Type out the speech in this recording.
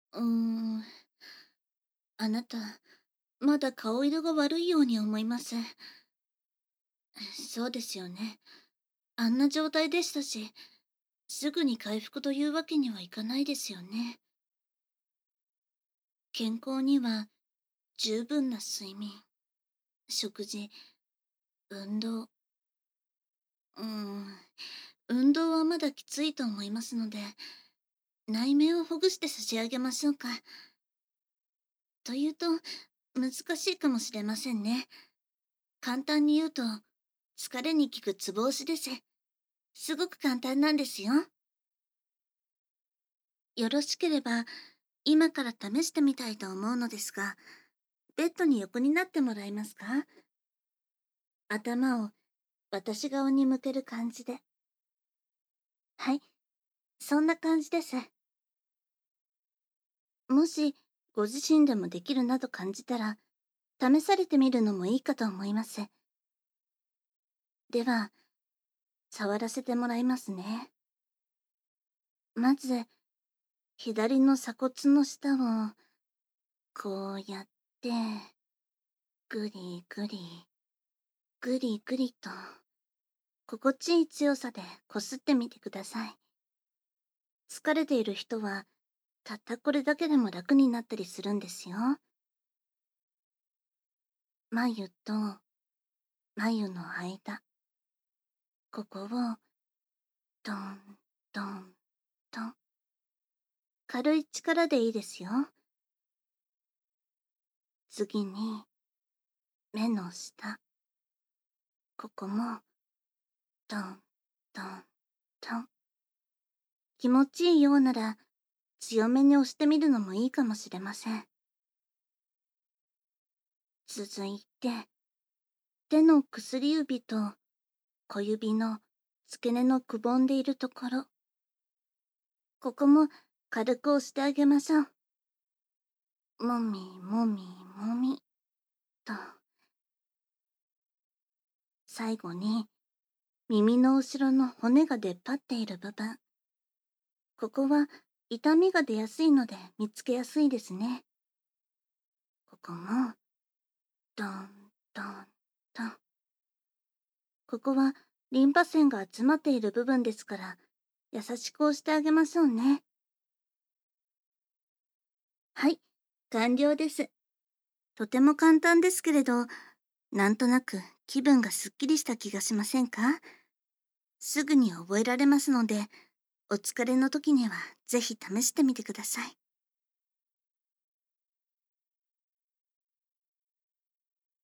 うーん、あなた、まだ顔色が悪いように思います。そうですよね。あんな状態でしたし、すぐに回復というわけにはいかないですよね。健康には十分な睡眠、食事、運動。うーん、運動はまだきついと思いますので、内面をほぐして差し上げましょうか。というと、難しいかもしれませんね。簡単に言うと、疲れに効くツボ押しです。すごく簡単なんですよ。よろしければ、今から試してみたいと思うのですが、ベッドに横になってもらえますか？頭を私側に向ける感じで。はい、そんな感じです。もし、ご自身でもできるなと感じたら、試されてみるのもいいかと思います。では、触らせてもらいますね。まず、左の鎖骨の下を、こうやって、ぐりぐり、ぐりぐりと、心地いい強さでこすってみてください。疲れている人は、たったこれだけでも楽になったりするんですよ。眉と眉の間、ここを、ドン、ドン、ドン。軽い力でいいですよ。次に、目の下、ここも、ドン、ドン、ドン。気持ちいいようなら、強めに押してみるのもいいかもしれません。続いて、手の薬指と小指の付け根のくぼんでいるところ、ここも軽く押してあげましょう。もみもみもみと。最後に、耳の後ろの骨が出っ張っている部分。ここは痛みが出やすいので見つけやすいですね。ここも、ドン、ドン、ドン。ここはリンパ腺が集まっている部分ですから、優しく押してあげましょうね。はい、完了です。とても簡単ですけれど、なんとなく気分がすっきりした気がしませんか？すぐに覚えられますので、お疲れの時にはぜひ試してみてください。